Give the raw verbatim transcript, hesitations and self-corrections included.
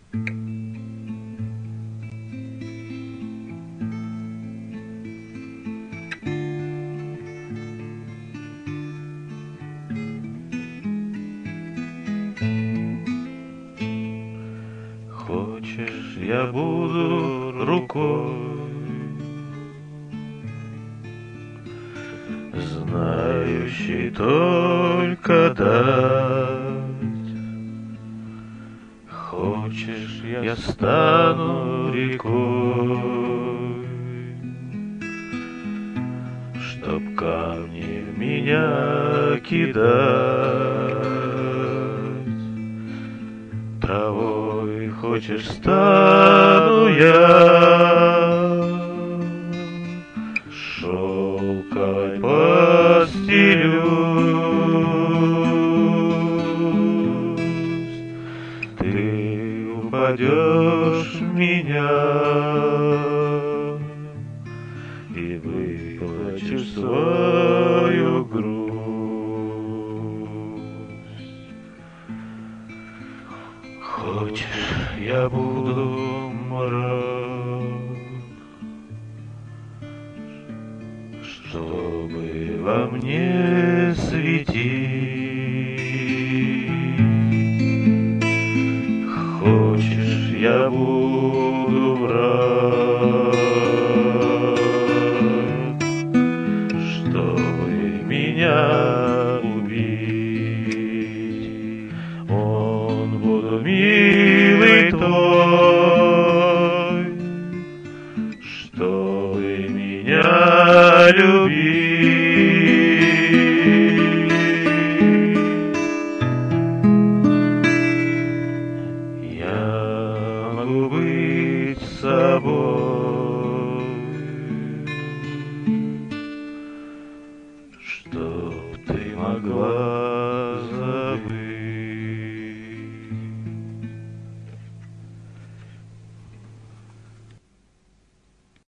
Хочешь, я буду рукой, знающий только дать. Хочешь, я стану рекой, чтоб камни в меня кидать. Травой хочешь, стану я, шелковой постелюсь. Ты упадешь в меня и выплачешь свою грусть. Хочешь, я буду мрак, чтобы во мне светить. Хочешь, я буду враг, чтобы меня убить. Он буду милый твой, чтобы меня любить. Я могу быть собой, чтоб ты могла